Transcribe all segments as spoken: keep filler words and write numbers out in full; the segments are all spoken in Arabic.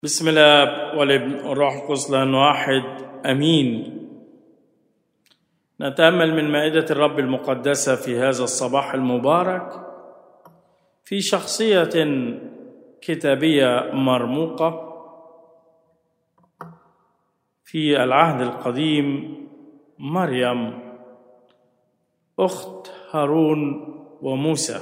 بسم الله والابن والروح القدس الآن واحد أمين. نتأمل من مائدة الرب المقدسة في هذا الصباح المبارك في شخصية كتابية مرموقة في العهد القديم، مريم أخت هارون وموسى،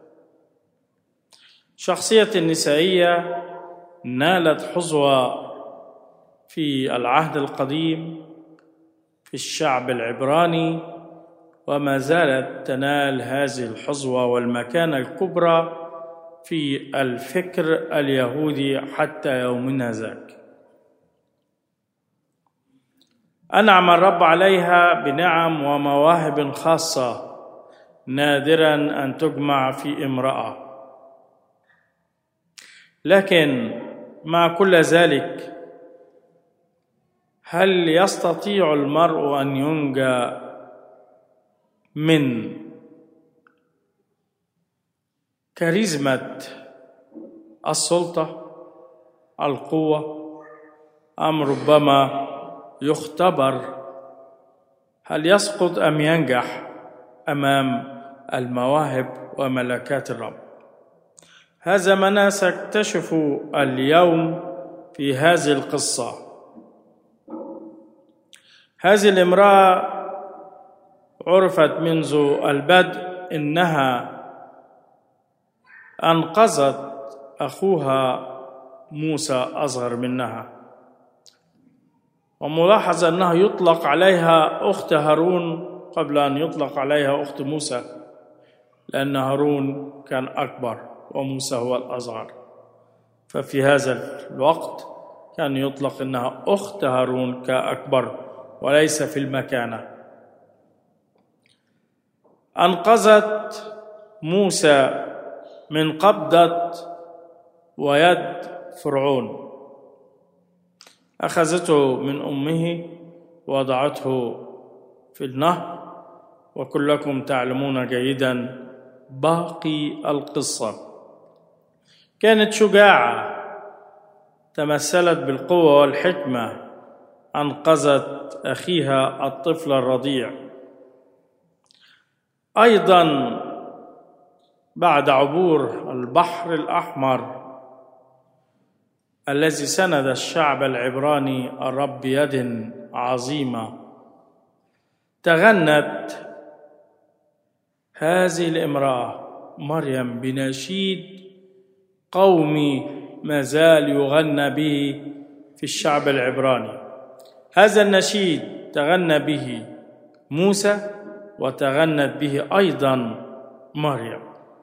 شخصية نسائية نالت حظوة في العهد القديم في الشعب العبراني، وما زالت تنال هذه الحظوة والمكانة الكبرى في الفكر اليهودي حتى يومنا ذاك. أنعم الرب عليها بنعم ومواهب خاصة نادرا أن تجمع في امرأة، لكن مع كل ذلك هل يستطيع المرء أن ينجى من كاريزمة السلطة القوة، أم ربما يختبر هل يسقط أم ينجح أمام المواهب وملكات الرب؟ هذا ما سنكتشف اليوم في هذه القصة. هذه الامرأة عرفت منذ البدء إنها أنقذت أخوها موسى أصغر منها، وملاحظ أنه يطلق عليها أخت هارون قبل أن يطلق عليها أخت موسى، لأن هارون كان أكبر وموسى هو الأصغر، ففي هذا الوقت كان يطلق أنها أخت هارون كأكبر وليس في المكانة. أنقذت موسى من قبضة ويد فرعون، أخذته من أمه ووضعته في النهر، وكلكم تعلمون جيدا باقي القصة. كانت شجاعة تمثلت بالقوة والحكمة، أنقذت أخيها الطفل الرضيع. أيضا بعد عبور البحر الأحمر الذي سند الشعب العبراني الرب بيد عظيمة، تغنت هذه الامرأة مريم بنشيد قومي ما زال يغنى به في الشعب العبراني. هذا النشيد تغنى به موسى وتغنت به أيضا مريم.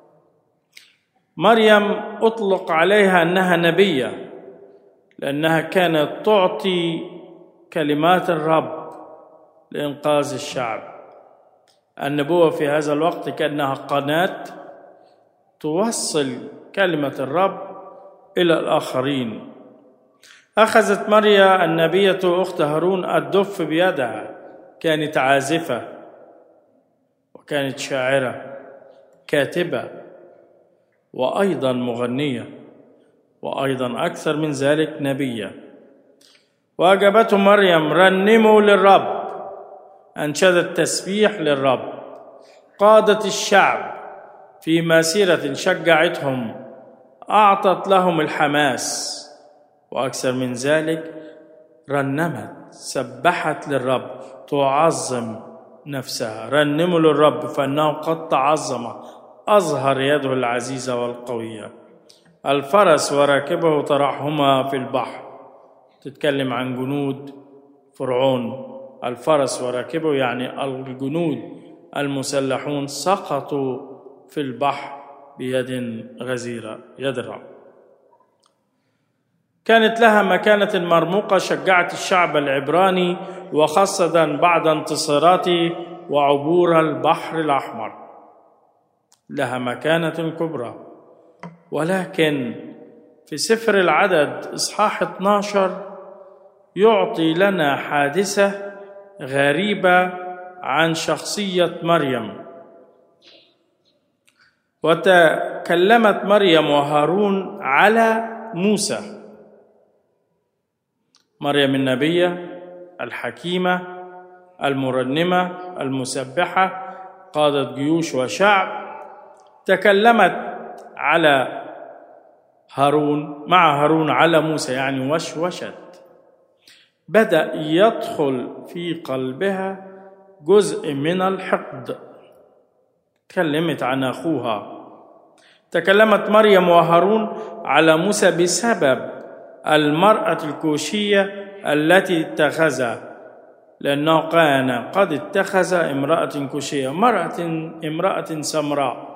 مريم أطلق عليها أنها نبية لأنها كانت تعطي كلمات الرب لإنقاذ الشعب. النبوة في هذا الوقت كأنها قناة توصل كلمة الرب إلى الآخرين. أخذت مريم النبية أخت هارون الدف بيدها، كانت عازفة وكانت شاعرة كاتبة وأيضا مغنية وأيضا أكثر من ذلك نبية. وأجابته مريم رنموا للرب، أنشدت تسبيح للرب، قادت الشعب في مسيرة شجعتهم، أعطت لهم الحماس، وأكثر من ذلك رنمت سبحت للرب تعظم نفسها. رنموا للرب فإنه قد تعظم، أظهر يده العزيزة والقوية. الفرس وراكبه طرحهما في البحر، تتكلم عن جنود فرعون. الفرس وراكبه يعني الجنود المسلحون سقطوا في البحر بيد غزيرة، يد الرب. كانت لها مكانة مرموقة، شجعت الشعب العبراني وخاصة بعد انتصاراته وعبور البحر الأحمر. لها مكانة كبرى. ولكن في سفر العدد إصحاح اثنا عشر يعطي لنا حادثة غريبة عن شخصية مريم. وتكلمت مريم وهارون على موسى، مريم النبية الحكيمة المرنمة المسبحة قادت جيوش وشعب، تكلمت على هارون مع هارون على موسى، يعني وشوشت. بدأ يدخل في قلبها جزء من الحقد. تكلمت عن أخوها. تكلمت مريم وهارون على موسى بسبب المرأة الكوشية التي اتخذها، لأنه كان قد اتخذ امرأة كوشية، مرأة امرأة سمراء.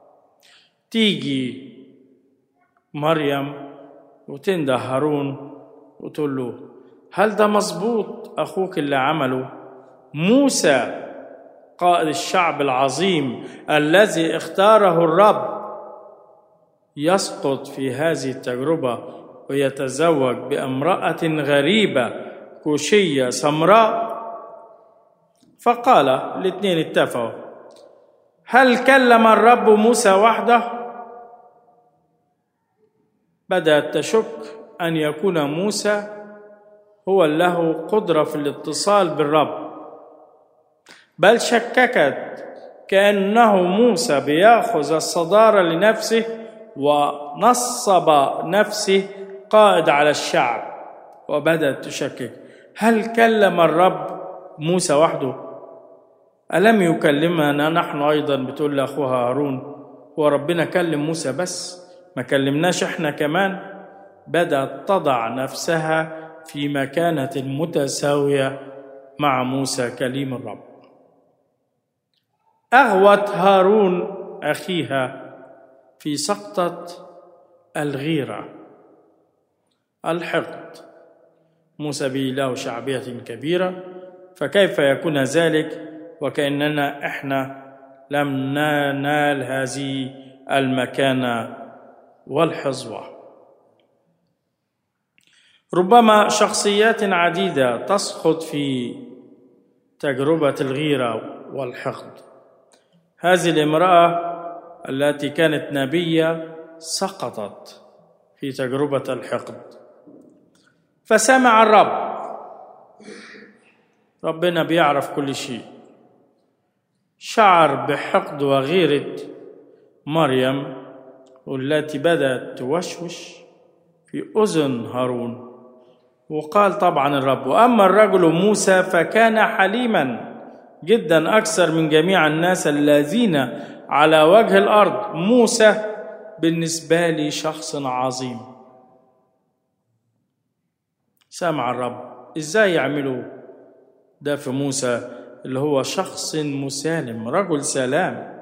تيجي مريم وتنده هارون وتقول له: هل ده مظبوط أخوك اللي عمله؟ موسى قائد الشعب العظيم الذي اختاره الرب يسقط في هذه التجربة ويتزوج بامرأة غريبة كوشية سمراء؟ فقال الاثنين اتفقوا: هل كلم الرب موسى وحده؟ بدأت تشك أن يكون موسى هو له قدرة في الاتصال بالرب، بل شككت كأنه موسى بيأخذ الصدارة لنفسه ونصب نفسه قائد على الشعب. وبدأت تشكك: هل كلم الرب موسى وحده؟ ألم يكلمنا نحن أيضا؟ بتقول لأخوها هارون: هو ربنا كلم موسى بس، ما كلمناش إحنا كمان؟ بدأت تضع نفسها في مكانة متساوية مع موسى كليم الرب. أغوت هارون أخيها في سقطة الغيرة الحقد. موسى به له شعبية كبيرة، فكيف يكون ذلك وكأننا إحنا لم ننال هذه المكانة والحظوة؟ ربما شخصيات عديدة تسقط في تجربة الغيرة والحقد. هذه الامرأة التي كانت نبية سقطت في تجربة الحقد، فسمع الرب. ربنا بيعرف كل شيء. شعر بحقد وغيرة مريم والتي بدأت توشوش في أذن هارون، وقال طبعا الرب: وأما الرجل موسى فكان حليما جدا أكثر من جميع الناس الذين على وجه الأرض. موسى بالنسبة لي شخص عظيم. سمع الرب إزاي يعملوا ده في موسى اللي هو شخص مسالم، رجل سلام،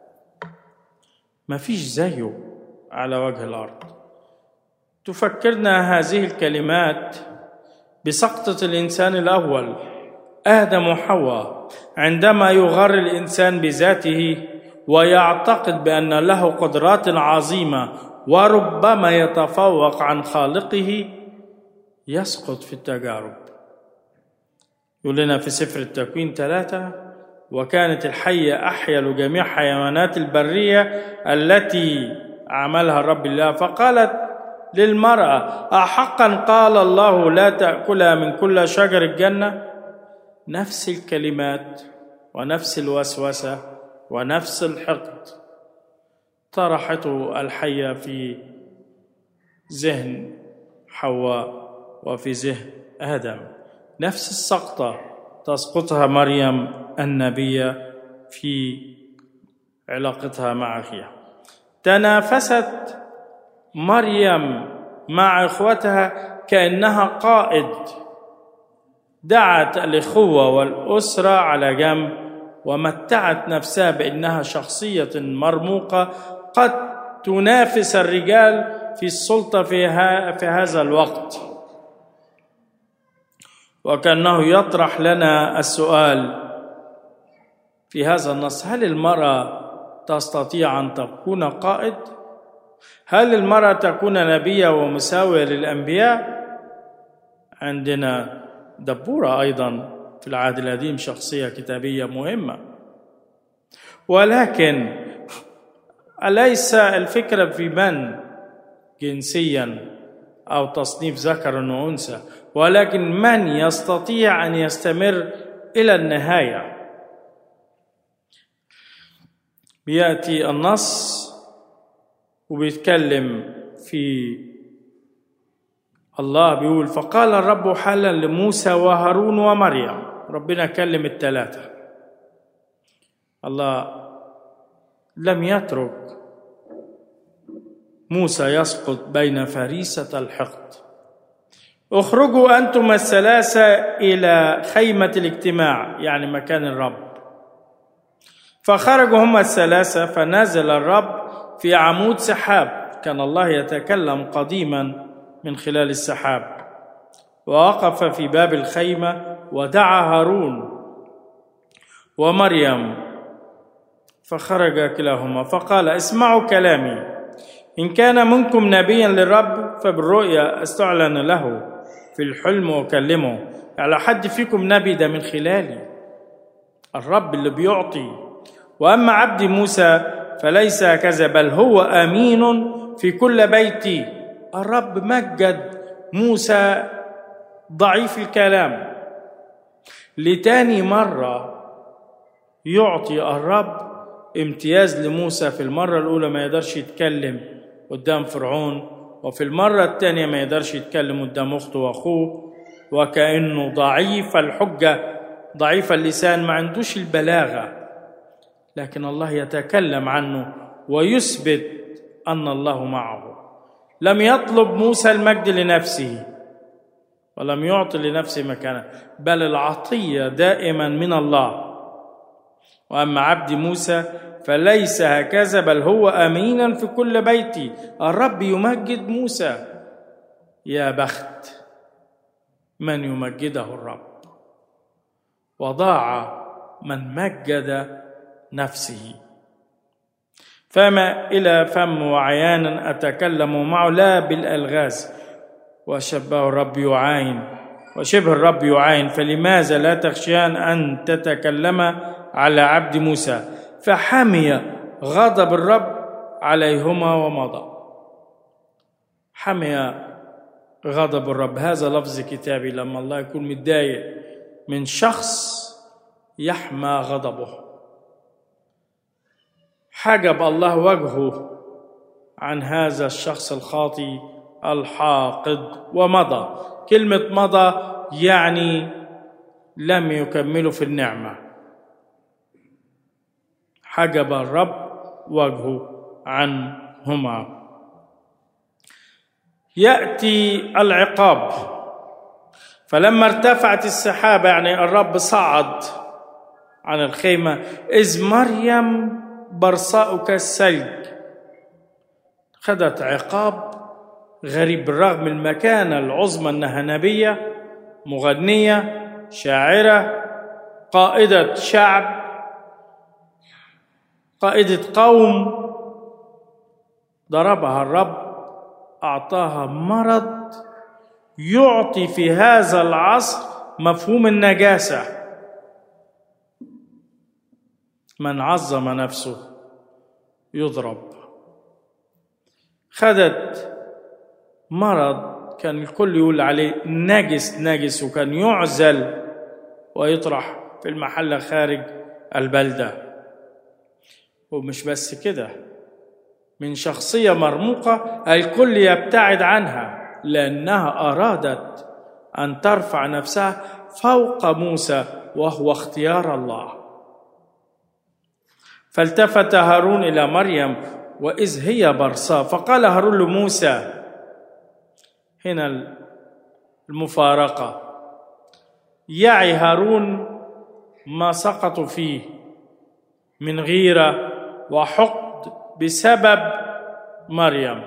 ما فيش زيه على وجه الأرض. تفكرنا هذه الكلمات بسقطة الإنسان الأول آدم وحواء، عندما يغر الإنسان بذاته ويعتقد بأن له قدرات عظيمة وربما يتفوق عن خالقه، يسقط في التجارب. يقول لنا في سفر التكوين ثلاثة: وكانت الحية أحيل جميع حيوانات البرية التي عملها الرب الله، فقالت للمرأة: أحقا قال الله لا تأكلها من كل شجر الجنة؟ نفس الكلمات ونفس الوسوسة ونفس الحقد طرحته الحية في ذهن حواء وفي ذهن آدم. نفس السقطة تسقطها مريم النبية في علاقتها مع أخيها. تنافست مريم مع إخوتها كأنها قائد، دعت الإخوة والأسرة على جنب ومتعت نفسها بأنها شخصية مرموقة قد تنافس الرجال في السلطة في, في هذا الوقت. وكأنه يطرح لنا السؤال في هذا النص: هل المرأة تستطيع أن تكون قائد؟ هل المرأة تكون نبية ومساوية للأنبياء؟ عندنا دبورة أيضا في العهد القديم، شخصية كتابية مهمة. ولكن أليس الفكرة في من جنسيا أو تصنيف ذكر وأنثى، ولكن من يستطيع أن يستمر إلى النهاية. بيأتي النص وبيتكلم في الله، بيقول فقال الرب حالا لموسى وهارون ومريم. ربنا كلم الثلاثة. الله لم يترك موسى يسقط بين فريسة الحقد. اخرجوا أنتم الثلاثة إلى خيمة الاجتماع، يعني مكان الرب. فخرجوا هم الثلاثة، فنزل الرب في عمود سحاب. كان الله يتكلم قديما من خلال السحاب. ووقف في باب الخيمة ودعا هارون ومريم، فخرج كلاهما فقال اسمعوا كلامي، إن كان منكم نبيا للرب فبالرؤيا استعلن له، في الحلم وكلمه. على حد فيكم نبي ده من خلالي، الرب اللي بيعطي. وأما عبدي موسى فليس هكذا، بل هو أمين في كل بيتي. الرب مجد موسى ضعيف الكلام. لتاني مرة يعطي الرب امتياز لموسى. في المرة الأولى ما يقدرش يتكلم قدام فرعون، وفي المرة الثانية ما يقدرش يتكلم قدام أخته وأخوه، وكأنه ضعيف الحجة ضعيف اللسان، ما عندوش البلاغة. لكن الله يتكلم عنه ويثبت أن الله معه. لم يطلب موسى المجد لنفسه ولم يعطي لنفسه مكانه، بل العطية دائما من الله. وأما عبد موسى فليس هكذا، بل هو أمينا في كل بيتي. الرب يمجد موسى. يا بخت من يمجده الرب، وضاع من مجد نفسه. فما إلى فم وعيانا أتكلم معه لا بالألغاز. وشبه الرب يعاين وشبه الرب يعاين، فلماذا لا تخشيان أن تتكلم على عبد موسى؟ فحمي غضب الرب عليهما ومضى. حمي غضب الرب، هذا لفظ كتابي. لما الله يكون متضايق من شخص يحمى غضبه. حجب الله وجهه عن هذا الشخص الخاطي الحاقد ومضى. كلمة مضى يعني لم يكملوا في النعمة. حجب الرب وجهه عنهما. يأتي العقاب. فلما ارتفعت السحابة، يعني الرب صعد عن الخيمة، إذ مريم برصاء كالثلج. خدت عقاب غريب بالرغم المكانة العظمى أنها نبية، مغنية، شاعرة، قائدة شعب، قائدة قوم. ضربها الرب، أعطاها مرض يعطي في هذا العصر مفهوم النجاسة. من عظم نفسه يضرب. خدت مرض كان الكل يقول عليه نجس نجس، وكان يعزل ويطرح في المحلة خارج البلدة. ومش بس كده، من شخصية مرموقة الكل يبتعد عنها، لأنها أرادت أن ترفع نفسها فوق موسى، وهو اختيار الله. فالتفت هارون إلى مريم وإذ هي برصاء، فقال هارون لموسى. هنا المفارقة. يعي هارون ما سقطوا فيه من غيرة وحقد بسبب مريم.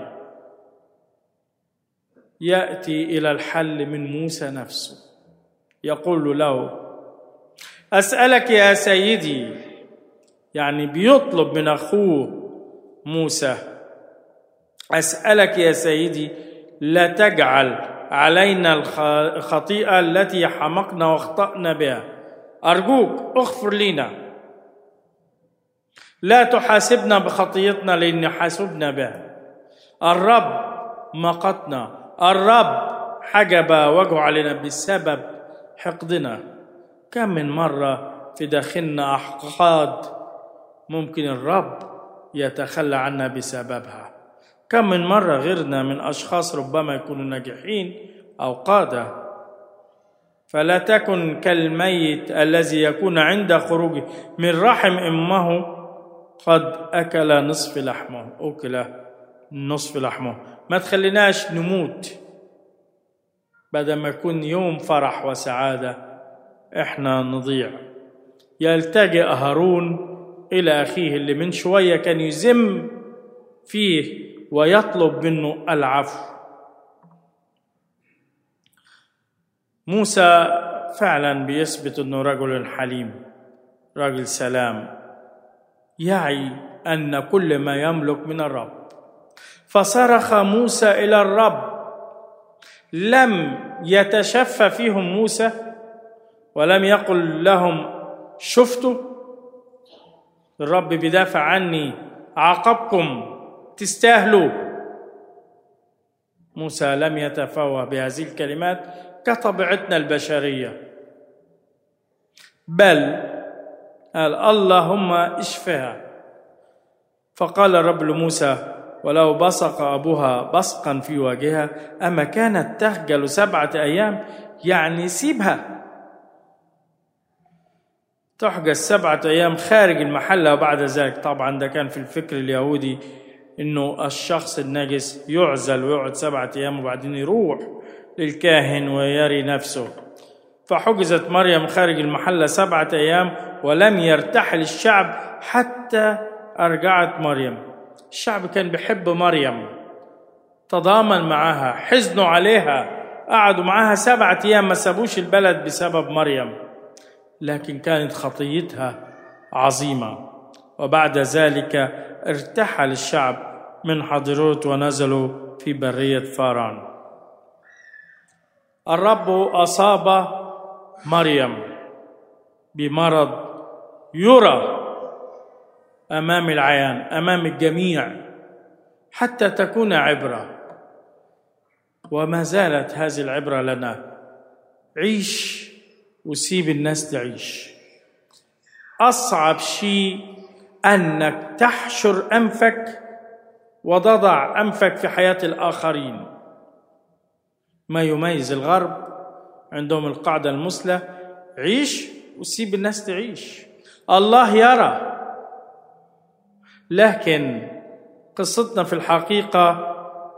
يأتي إلى الحل من موسى نفسه. يقول له أسألك يا سيدي، يعني بيطلب من أخوه موسى، أسألك يا سيدي لا تجعل علينا الخطيئة التي حمقنا واخطأنا بها. أرجوك اغفر لنا، لا تحاسبنا بخطيئتنا لأن حاسبنا بها. الرب مقتنا، الرب حجب وجهه علينا بسبب حقدنا. كم من مرة في داخلنا أحقاد ممكن الرب يتخلى عنا بسببها. كم من مرة غيرنا من أشخاص ربما يكونوا ناجحين أو قادة. فلا تكن كالميت الذي يكون عند خروجه من رحم أمه قد أكل نصف لحمه أكل نصف لحمه. ما تخليناش نموت بدل ما يكون يوم فرح وسعادة إحنا نضيع. يلتجئ هارون إلى أخيه اللي من شوية كان يذم فيه ويطلب منه العفو. موسى فعلا بيثبت أنه رجل حليم، رجل سلام، يعي أن كل ما يملك من الرب. فصرخ موسى إلى الرب، لم يتشفى فيهم موسى ولم يقل لهم شفتوا الرب بيدافع عني، عاقبكم تستاهلوا. موسى لم يتفوه بهذه الكلمات كطبيعتنا البشرية، بل قال اللهم اشفها. فقال الرب لموسى ولو بصق أبوها بصقا في وجهها أما كانت تخجل سبعة أيام؟ يعني سيبها تحجز سبعة أيام خارج المحلة، وبعد ذلك طبعا ده كان في الفكر اليهودي إنه الشخص النجس يعزل ويقعد سبعة أيام وبعدين يروح للكاهن ويري نفسه. فحجزت مريم خارج المحلة سبعة أيام ولم يرتحل الشعب حتى أرجعت مريم. الشعب كان بيحب مريم، تضامن معها، حزنوا عليها، قعدوا معها سبعة أيام ما سابوش البلد بسبب مريم، لكن كانت خطيتها عظيمة. وبعد ذلك ارتحل الشعب من حضروت ونزلوا في برية فاران. الرب أصاب مريم بمرض يرى أمام العيان، أمام الجميع، حتى تكون عبرة. وما زالت هذه العبرة لنا. عيش وسيب الناس تعيش. أصعب شيء أنك تحشر أنفك وتضع أنفك في حياة الآخرين. ما يميز الغرب عندهم القاعدة المثلى: عيش وسيب الناس تعيش. الله يرى، لكن قصتنا في الحقيقة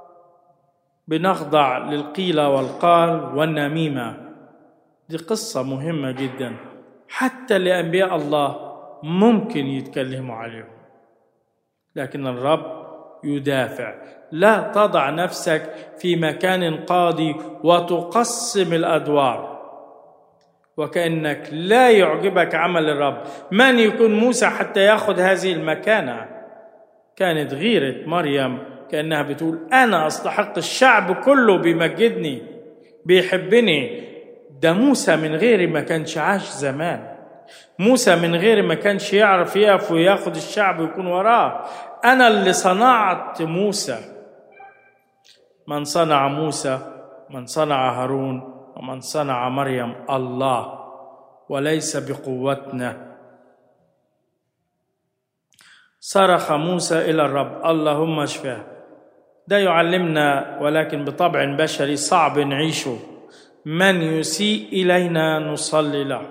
بنخضع للقيل والقال والنميمة. دي قصة مهمة جدا، حتى لأنبياء الله ممكن يتكلموا عليهم، لكن الرب يدافع. لا تضع نفسك في مكان قاضي وتقسم الأدوار وكأنك لا يعجبك عمل الرب. من يكون موسى حتى يأخذ هذه المكانة؟ كانت غيرة مريم كأنها بتقول أنا أستحق، الشعب كله بيمجدني بيحبني. ده موسى من غيري ما كانش عاش زمان، موسى من غيري ما كانش يعرف يقف وياخد الشعب ويكون وراه. أنا اللي صنعت موسى. من صنع موسى، من صنع هارون، ومن صنع مريم الله، وليس بقوتنا. صرخ موسى إلى الرب اللهم اشفه. ده يعلمنا، ولكن بطبع بشري صعب نعيشه. من يسيء إلينا نصلي له.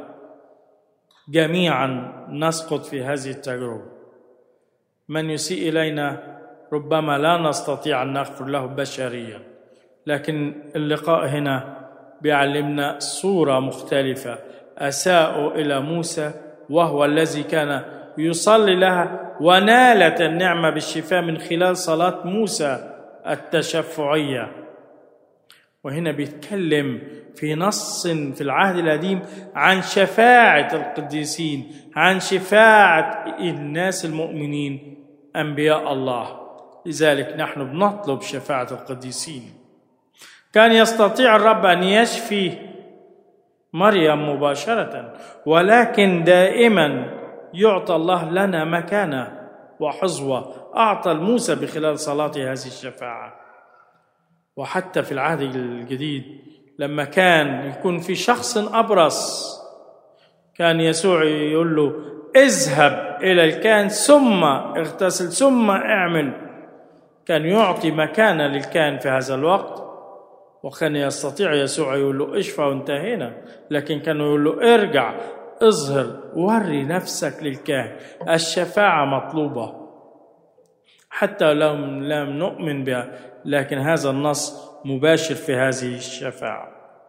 جميعا نسقط في هذه التجربة. من يسيء إلينا ربما لا نستطيع أن نغفر له بشريا، لكن اللقاء هنا بيعلمنا صورة مختلفة. أساءوا إلى موسى وهو الذي كان يصلي لها، ونالت النعمة بالشفاء من خلال صلاة موسى التشفعية. وهنا بيتكلم في نص في العهد القديم عن شفاعة القديسين، عن شفاعة الناس المؤمنين أنبياء الله. لذلك نحن بنطلب شفاعة القديسين. كان يستطيع الرب أن يشفي مريم مباشرة، ولكن دائما يعطى الله لنا مكانة وحظوة. أعطى موسى بخلال صلاته هذه الشفاعة. وحتى في العهد الجديد لما كان يكون في شخص أبرص كان يسوع يقول له اذهب إلى الكاهن ثم اغتسل ثم اعمل. كان يعطي مكانة للكاهن في هذا الوقت، وكان يستطيع يسوع يقول له اشفى وانتهينا، لكن كانوا يقول له ارجع اظهر وري نفسك للكاهن. الشفاعة مطلوبة حتى لو لم نؤمن بها، لكن هذا النص مباشر في هذه الشفاعة.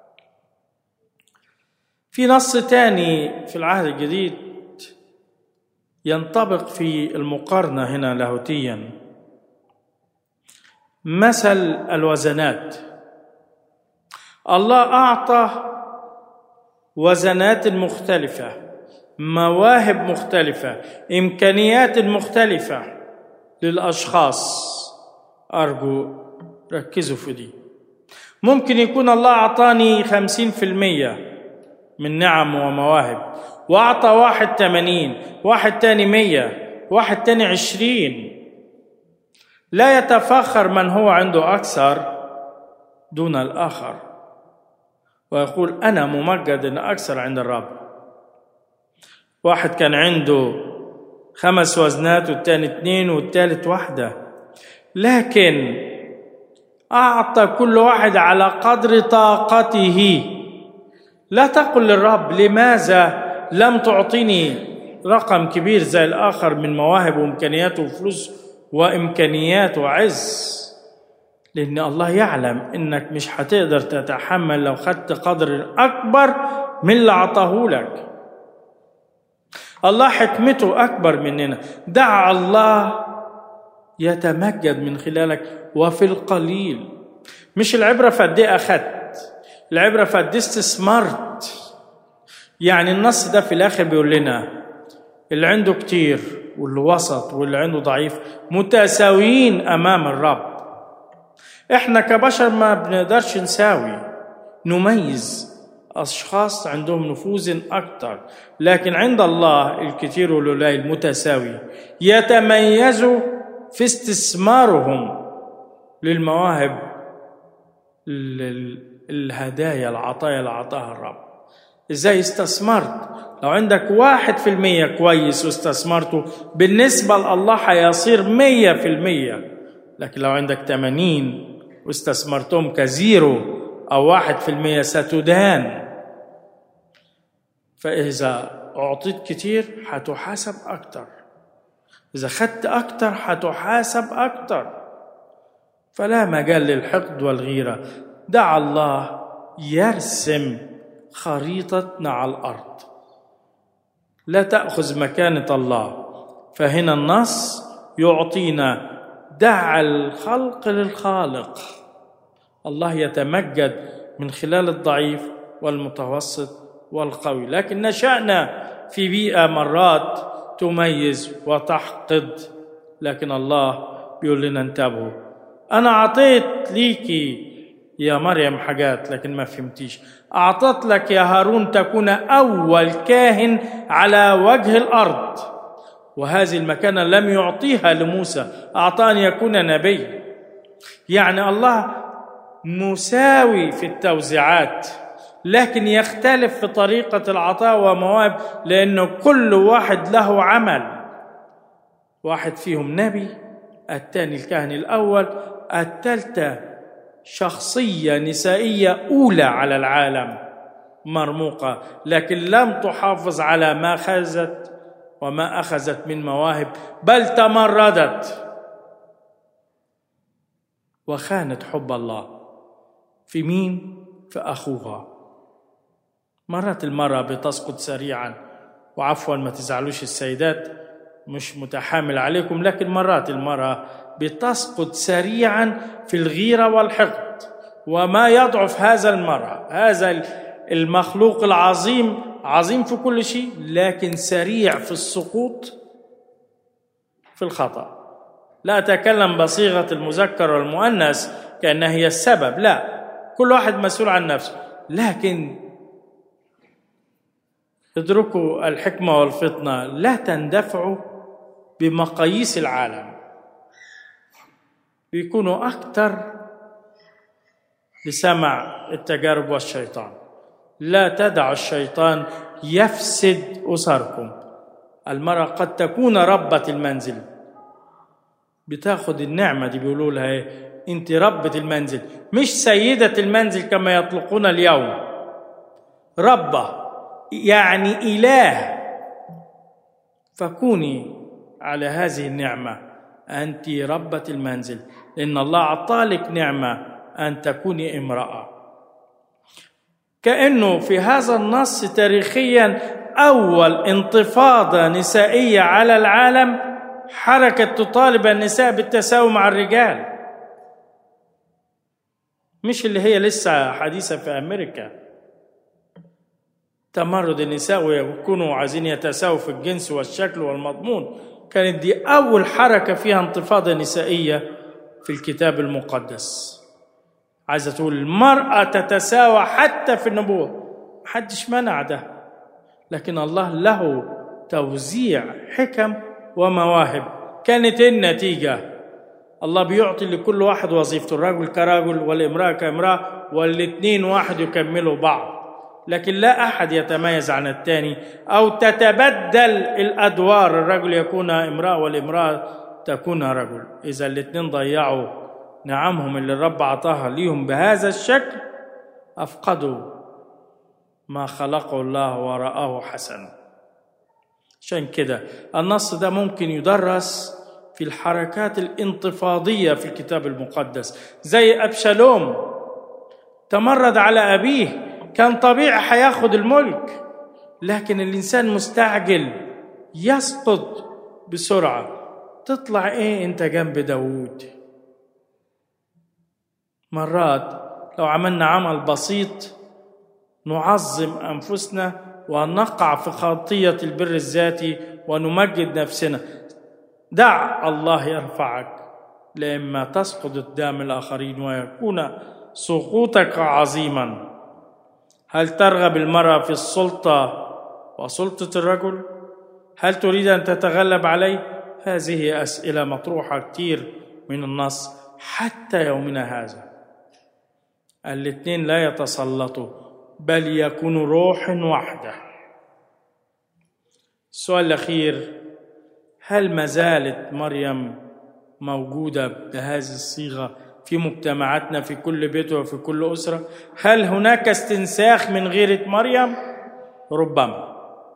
في نص تاني في العهد الجديد ينطبق في المقارنة هنا لاهوتيا، مثل الوزنات. الله أعطى وزنات مختلفة، مواهب مختلفة، إمكانيات مختلفة للأشخاص. أرجو ركزوا في دي. ممكن يكون الله أعطاني خمسين في المية من نعم ومواهب، وأعطى واحد تمانين، واحد تاني مية، واحد تاني عشرين. لا يتفاخر من هو عنده أكثر دون الآخر، ويقول أنا ممجد أن أكثر عند الرب. واحد كان عنده خمس وزنات والتاني اتنين والتالت واحدة، لكن أعطى كل واحد على قدر طاقته. لا تقل للرب لماذا لم تعطيني رقم كبير زي الآخر من مواهب وإمكانيات وفلوس وإمكانيات وعز، لأن الله يعلم إنك مش هتقدر تتحمل لو خدت قدر أكبر من اللي عطاه لك. الله حكمته أكبر مننا. دع الله يتمجد من خلالك وفي القليل. مش العبرة فقد ايه أخدت، العبرة فقد ايه استثمرت. يعني النص ده في الآخر بيقول لنا اللي عنده كتير واللي وسط واللي عنده ضعيف متساويين أمام الرب. إحنا كبشر ما بنقدرش نساوي نميز أشخاص عندهم نفوذ أكتر، لكن عند الله الكثير والقليل متساوي. يتميزوا في استثمارهم للمواهب، الهدايا، العطايا اللي عطاها الرب. إزاي استثمرت؟ لو عندك واحد في المية كويس واستثمرته، بالنسبة لله هيصير مية في المية. لكن لو عندك تمانين واستثمرتهم كزيرو أو واحد في المية ستدان. فإذا أعطيت كتير هتحاسب أكتر، إذا خدت أكتر هتحاسب أكتر. فلا مجال للحقد والغيرة. دع الله يرسم خريطتنا على الأرض، لا تأخذ مكانة الله. فهنا النص يعطينا دع الخلق للخالق. الله يتمجد من خلال الضعيف والمتوسط والقوي، لكن نشأنا في بيئة مرات تميز وتحقد، لكن الله بيقول لنا انتبهوا. أنا أعطيت ليكي يا مريم حاجات لكن ما فهمتيش. أعطت لك يا هارون تكون أول كاهن على وجه الأرض، وهذه المكانة لم يعطيها لموسى، أعطاه أن يكون نبي. يعني الله مساوي في التوزيعات، لكن يختلف في طريقة العطاء ومواهب، لأنه كل واحد له عمل. واحد فيهم نبي، الثاني الكاهن الأول، الثالثة شخصية نسائية أولى على العالم مرموقة، لكن لم تحافظ على ما أخذت وما أخذت من مواهب، بل تمردت وخانت حب الله. في مين؟ في أخوها. مرات المرأة بتسقط سريعا، وعفوا ما تزعلوش السيدات، مش متحامل عليكم، لكن مرات المرأة بتسقط سريعا في الغيرة والحقد. وما يضعف هذا المرأة، هذا المخلوق العظيم، عظيم في كل شيء، لكن سريع في السقوط في الخطأ. لا أتكلم بصيغة المذكر والمؤنث كأنها هي السبب، لا، كل واحد مسؤول عن نفسه، لكن ادركوا الحكمة والفطنة. لا تندفعوا بمقاييس العالم، بيكونوا أكثر لسمع التجارب والشيطان. لا تدع الشيطان يفسد أسركم. المرأة قد تكون ربة المنزل، بتاخد النعمة دي، بيقولوا لها ايه؟ انت ربة المنزل، مش سيدة المنزل كما يطلقون اليوم. ربة يعني إله، فكوني على هذه النعمة، أنت ربة المنزل، لأن الله أعطالك نعمة أن تكوني امرأة. كأنه في هذا النص تاريخيا أول انتفاضة نسائية على العالم، حركة تطالب النساء بالتساوي مع الرجال، مش اللي هي لسه حديثة في أمريكا، تمرد النساء ويكونوا عايزين يتساووا في الجنس والشكل والمضمون. كانت دي أول حركة فيها انتفاضة نسائية في الكتاب المقدس، عايزة تقول المرأة تتساوى حتى في النبوة. محدش منع ده، لكن الله له توزيع حكم ومواهب. كانت النتيجة الله بيعطي لكل واحد وظيفته، الرجل كرجل والامرأة كامرأة، والاثنين واحد يكملوا بعض، لكن لا أحد يتميز عن الثاني أو تتبدل الأدوار، الرجل يكون امرأة والامرأة تكون رجل. إذا الاثنين ضيعوا نعمهم اللي الرب عطاها ليهم بهذا الشكل، أفقدوا ما خلقه الله ورآه حسن. عشان كده النص ده ممكن يدرس في الحركات الانتفاضية في الكتاب المقدس، زي أبشالوم تمرد على أبيه، كان طبيعي هياخد الملك، لكن الإنسان مستعجل يسقط بسرعة. تطلع إيه أنت جنب داود؟ مرات لو عملنا عمل بسيط نعظم أنفسنا ونقع في خطية البر الذاتي ونمجد نفسنا. دع الله يرفعك، لما تسقط قدام الآخرين ويكون سقوطك عظيما. هل ترغب المرأة في السلطة وسلطة الرجل؟ هل تريد أن تتغلب عليه؟ هذه أسئلة مطروحة كتير من النص حتى يومنا هذا. الاثنين لا يتسلطوا، بل يكونوا روح واحدة. السؤال الأخير: هل ما زالت مريم موجودة بهذه الصيغة في مجتمعاتنا في كل بيت وفي كل أسرة؟ هل هناك استنساخ من غيرة مريم؟ ربما.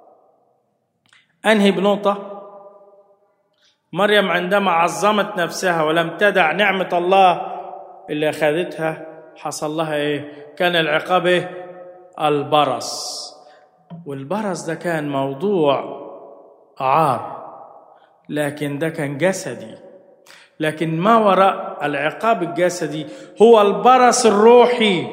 أنهي بنقطة: مريم عندما عظمت نفسها ولم تدع نعمة الله اللي أخذتها، حصل لها إيه؟ كان العقاب إيه؟ البرص. والبرص ده كان موضوع عار، لكن ده كان جسدي. لكن ما وراء العقاب الجسدي هو البرص الروحي.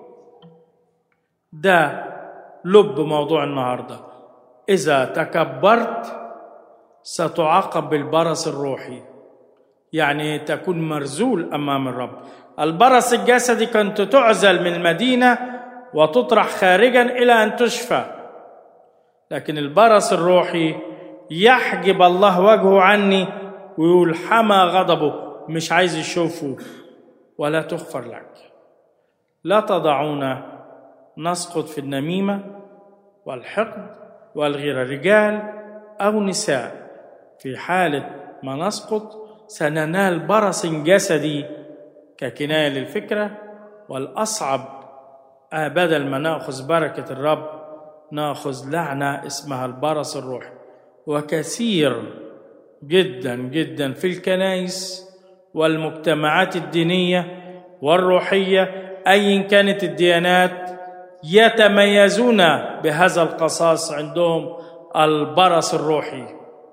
ده لب موضوع النهارده. إذا تكبرت ستعاقب بالبرص الروحي، يعني تكون مرزول أمام الرب. البرص الجسدي كنت تعزل من المدينة وتطرح خارجا إلى أن تشفى، لكن البرص الروحي يحجب الله وجهه عني ويقول حمى غضبه، مش عايز يشوفه ولا تغفر لك. لا تضعونا نسقط في النميمة والحقد والغيرة، رجال أو نساء. في حالة ما نسقط سننال برص جسدي ككناية للفكرة، والأصعب بدل ما نأخذ بركة الرب نأخذ لعنة اسمها البرص الروحي. وكثير جدا جدا في الكنائس والمجتمعات الدينية والروحية أيا كانت الديانات يتميزون بهذا القصاص، عندهم البرص الروحي.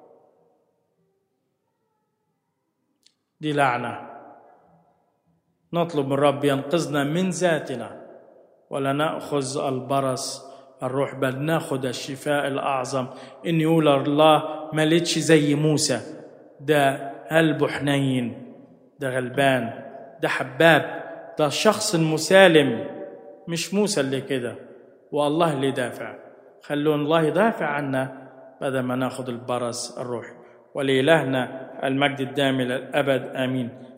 دي لعنة. نطلب من الرب ينقذنا من ذاتنا ولا نأخذ البرص الروح، بل ناخذ الشفاء الأعظم. إن يقول الله ما لقيتش زي موسى، ده قلبه حنين، ده غلبان، ده حباب، ده شخص مسالم، مش موسى اللي كده، والله اللي دافع. خلون الله يدافع عنا بدل ما ناخذ البرص الروحي. ولإلهنا المجد الدائم إلى الأبد، آمين.